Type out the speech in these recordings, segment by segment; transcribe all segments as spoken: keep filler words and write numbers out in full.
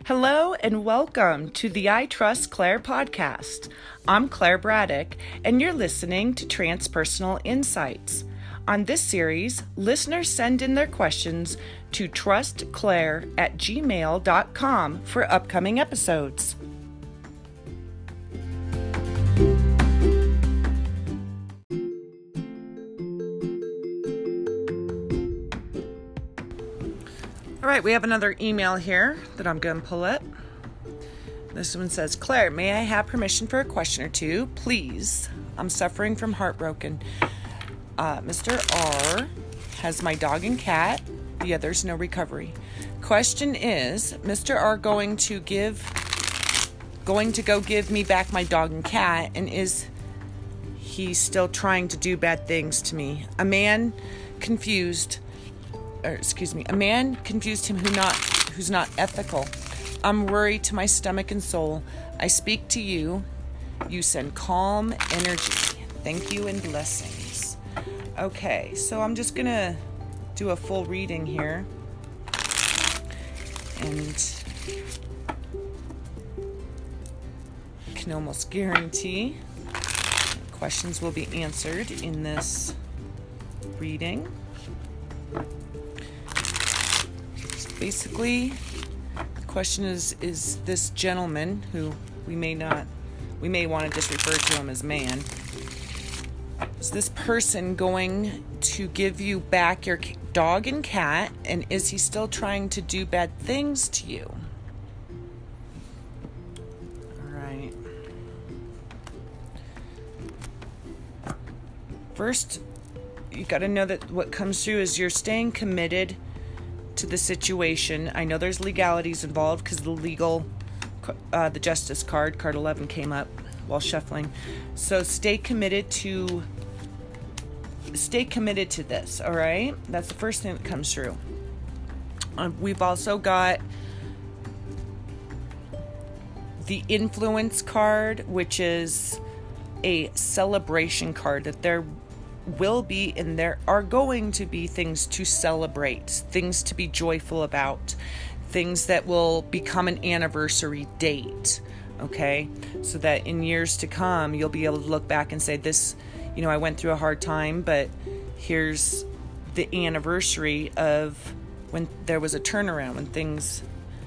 Hello and welcome to the I Trust Claire podcast. I'm Claire Braddock, and you're listening to Transpersonal Insights. On this series, listeners send in their questions to trustclaire at gmail dot com for upcoming episodes. All right, we have another email here that I'm going to pull up. This one says, Claire, may I have permission for a question or two, please? I'm suffering from heartbroken. Uh, Mister R has my dog and cat. Yeah, there's no recovery. Question is, Mister R going to give, going to go give me back my dog and cat, and is he still trying to do bad things to me? A man confused, or excuse me, a man confused him who not, who's not ethical. I'm worried to my stomach and soul. I speak to you. You send calm energy. Thank you and blessings. Okay, so I'm just going to do a full reading here. And can almost guarantee questions will be answered in this reading. So basically, the question is, is this gentleman, who we may not, we may want to just refer to him as man, is this person going to give you back your dog and cat, and is he still trying to do bad things to you? All right. First, you got to know that what comes through is you're staying committed to the situation. I know there's legalities involved because the legal, uh, the justice card, card eleven came up while shuffling. So stay committed to, stay committed to this, all right? That's the first thing that comes through. Uh, we've also got the influence card, which is a celebration card, that there will be and there are going to be things to celebrate, things to be joyful about, things that will become an anniversary date, okay? So that in years to come, you'll be able to look back and say, this, you know, I went through a hard time, but here's the anniversary of when there was a turnaround, when things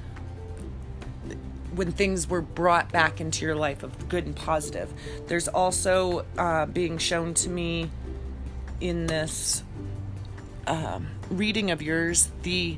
when things were brought back into your life of good and positive. There's also uh, being shown to me in this um, reading of yours, the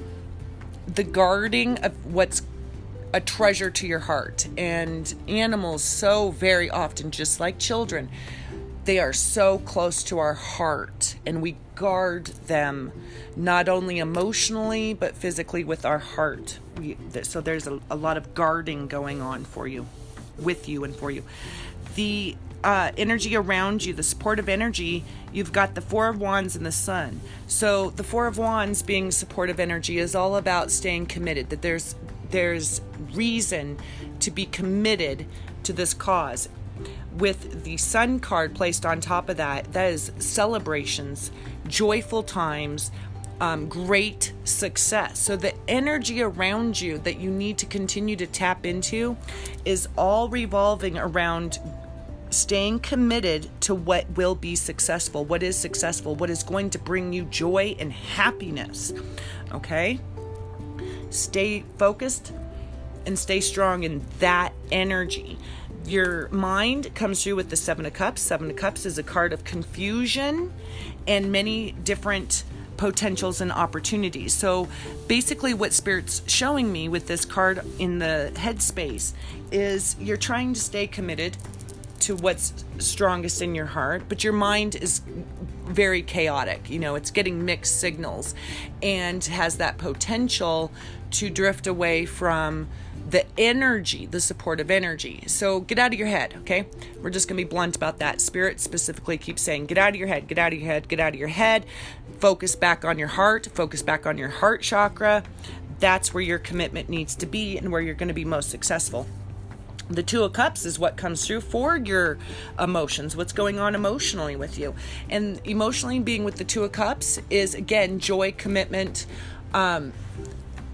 the guarding of what's a treasure to your heart. And animals, so very often, just like children, they are so close to our heart, and we guard them not only emotionally but physically with our heart. We, so there's a, a lot of guarding going on for you, with you and for you. The Uh, energy around you, the supportive energy, you've got the Four of Wands and the Sun. So the Four of Wands being supportive energy is all about staying committed, that there's there's reason to be committed to this cause. With the Sun card placed on top of that, that is celebrations, joyful times, um, great success. So the energy around you that you need to continue to tap into is all revolving around staying committed to what will be successful, what is successful, what is going to bring you joy and happiness. Okay? Stay focused and stay strong in that energy. Your mind comes through with the Seven of Cups. Seven of Cups is a card of confusion and many different potentials and opportunities. So basically what Spirit's showing me with this card in the headspace is you're trying to stay committed to what's strongest in your heart, but your mind is very chaotic. You know, it's getting mixed signals and has that potential to drift away from the energy, the supportive energy. So get out of your head, okay? We're just going to be blunt about that. Spirit specifically keeps saying, get out of your head, get out of your head, get out of your head. Focus back on your heart, focus back on your heart chakra. That's where your commitment needs to be and where you're going to be most successful. The Two of Cups is what comes through for your emotions, what's going on emotionally with you. And emotionally being with the Two of Cups is, again, joy, commitment, um,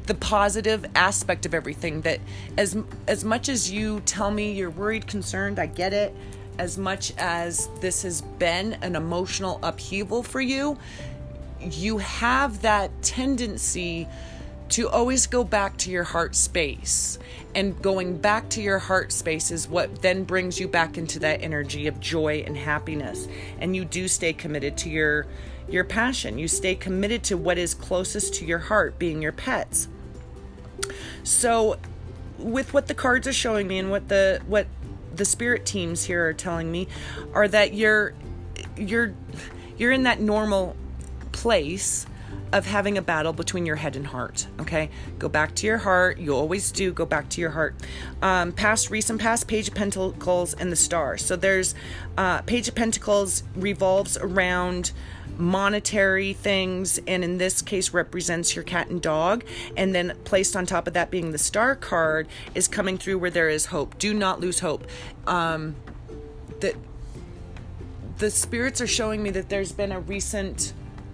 the positive aspect of everything. That as as much as you tell me you're worried, concerned, I get it. As much as this has been an emotional upheaval for you, you have that tendency to always go back to your heart space. And going back to your heart space is what then brings you back into that energy of joy and happiness. And you do stay committed to your your passion. You stay committed to what is closest to your heart, being your pets. So with what the cards are showing me and what the what the spirit teams here are telling me are that you're you're you're in that normal place of having a battle between your head and heart. Okay, go back to your heart. You always do go back to your heart. Um, past, recent past, Page of Pentacles and the Star. So there's uh, Page of Pentacles revolves around monetary things, and in this case represents your cat and dog. And then placed on top of that being the Star card is coming through where there is hope. Do not lose hope. Um, that the spirits are showing me that there's been a recent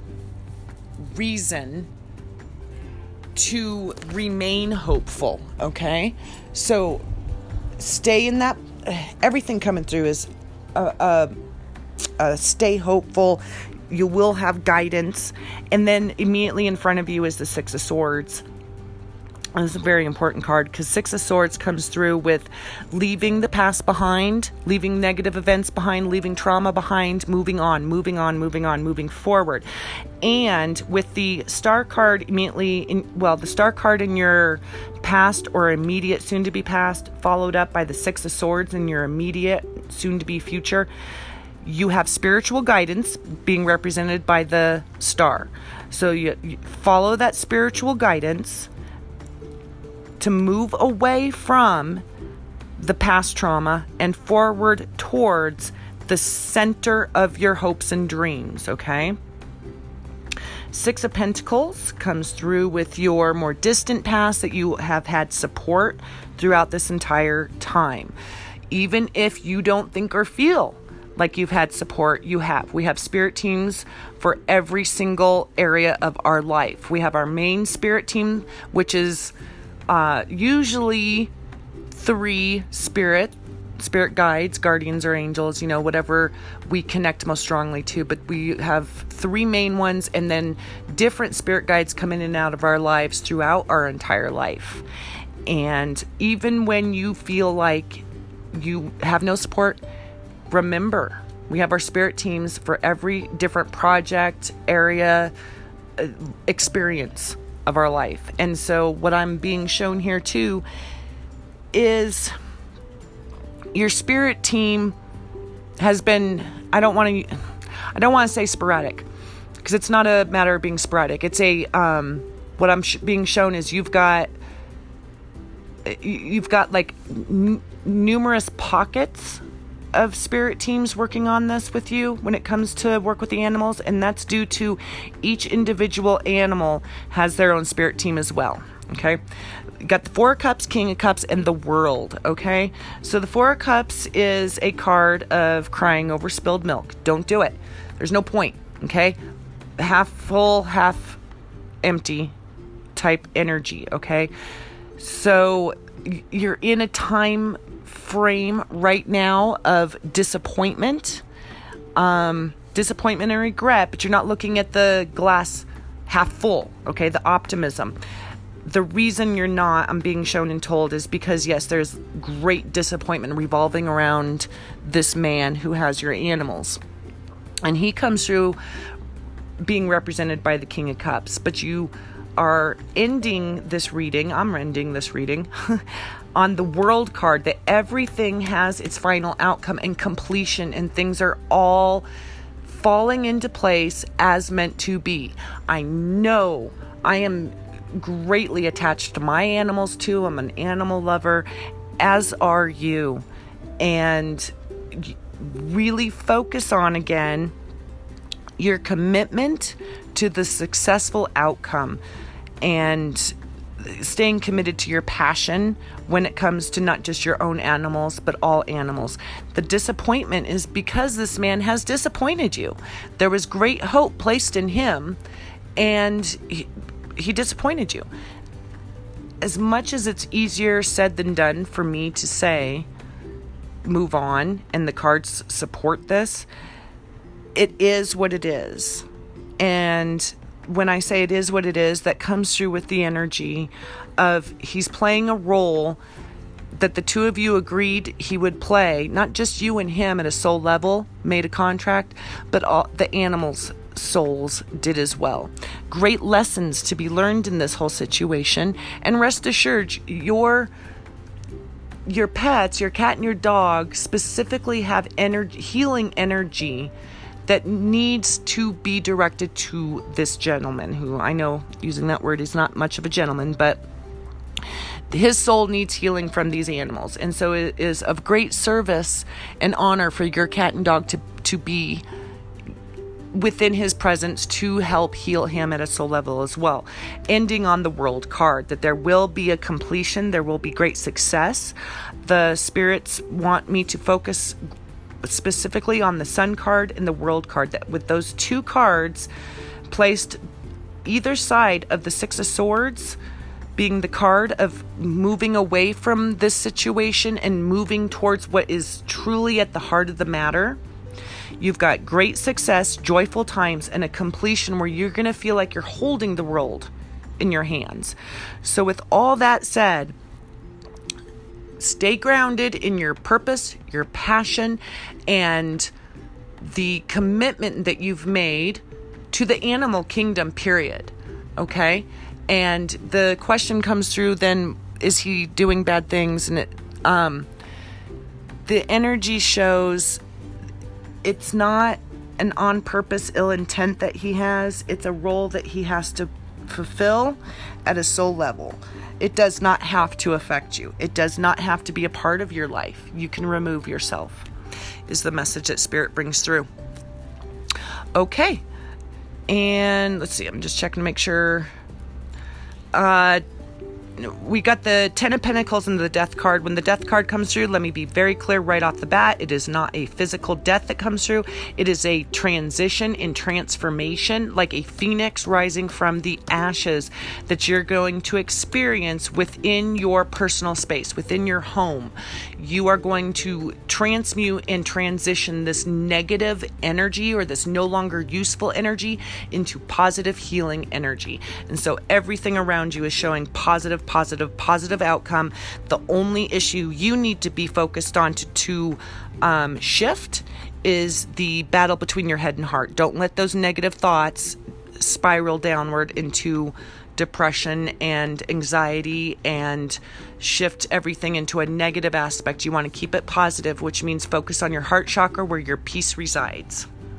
reason to remain hopeful. Okay, so stay in that. Everything coming through is uh, uh, uh, stay hopeful. You will have guidance. And then immediately in front of you is the Six of Swords. It's a very important card because Six of Swords comes through with leaving the past behind, leaving negative events behind, leaving trauma behind, moving on, moving on, moving on, moving forward. And with the Star card immediately, in, well, the Star card in your past or immediate soon to be past, followed up by the Six of Swords in your immediate soon to be future, you have spiritual guidance being represented by the Star. So you, you follow that spiritual guidance to move away from the past trauma and forward towards the center of your hopes and dreams, okay? Six of Pentacles comes through with your more distant past that you have had support throughout this entire time. Even if you don't think or feel like you've had support, you have. We have spirit teams for every single area of our life. We have our main spirit team, which is uh, usually three spirit, spirit guides, guardians or angels, you know, whatever we connect most strongly to. But we have three main ones, and then different spirit guides come in and out of our lives throughout our entire life. And even when you feel like you have no support, remember, we have our spirit teams for every different project, area, uh, experience of our life. And so what I'm being shown here too is your spirit team has been, I don't want to, I don't want to say sporadic, because it's not a matter of being sporadic. It's a, um, what I'm sh- being shown is you've got, you've got like n- numerous pockets of spirit teams working on this with you when it comes to work with the animals, and that's due to each individual animal has their own spirit team as well. Okay, you got the Four of Cups, King of Cups, and the World. Okay, so the Four of Cups is a card of crying over spilled milk. Don't do it. There's no point. Okay, half full, half empty type energy. Okay, so you're in a time frame right now of disappointment, um, disappointment and regret, but you're not looking at the glass half full, okay, the optimism. The reason you're not, I'm being shown and told, is because, yes, there's great disappointment revolving around this man who has your animals. And he comes through being represented by the King of Cups, but you are ending this reading, I'm ending this reading, on the World card, that everything has its final outcome and completion, and things are all falling into place as meant to be. I know I am greatly attached to my animals too. I'm an animal lover, as are you. And really focus on, again, your commitment to the successful outcome and staying committed to your passion when it comes to not just your own animals, but all animals. The disappointment is because this man has disappointed you. There was great hope placed in him, and he, he disappointed you. as much as it's easier said than done for me to say, move on, and the cards support this, it is what it is. And when I say it is what it is, that comes through with the energy of he's playing a role that the two of you agreed he would play, not just you and him at a soul level, made a contract, but all the animals' souls did as well. Great lessons to be learned in this whole situation. And rest assured, your your pets, your cat and your dog specifically have energy, healing energy that needs to be directed to this gentleman, who I know using that word is not much of a gentleman, but his soul needs healing from these animals. And so it is of great service and honor for your cat and dog to, to be within his presence to help heal him at a soul level as well. Ending on the World card, that there will be a completion, there will be great success. The spirits want me to focus specifically on the Sun card and the World card, that with those two cards placed either side of the Six of Swords, being the card of moving away from this situation and moving towards what is truly at the heart of the matter. You've got great success, joyful times, and a completion where you're going to feel like you're holding the world in your hands. So with all that said, stay grounded in your purpose, your passion, and the commitment that you've made to the animal kingdom, period. Okay? And the question comes through then, is he doing bad things? And it, um, the energy shows it's not an on-purpose ill intent that he has. It's a role that he has to fulfill at a soul level. It does not have to affect you. It does not have to be a part of your life. You can remove yourself, is the message that Spirit brings through. Okay. And let's see, I'm just checking to make sure. Uh, we got the Ten of Pentacles and the Death card. When the Death card comes through, let me be very clear right off the bat. It is not a physical death that comes through. It is a transition and transformation, like a phoenix rising from the ashes, that you're going to experience within your personal space, within your home. You are going to transmute and transition this negative energy, or this no longer useful energy, into positive healing energy. And so everything around you is showing positive positive, positive outcome. The only issue you need to be focused on to, to um, shift is the battle between your head and heart. Don't let those negative thoughts spiral downward into depression and anxiety and shift everything into a negative aspect. You want to keep it positive, which means focus on your heart chakra where your peace resides.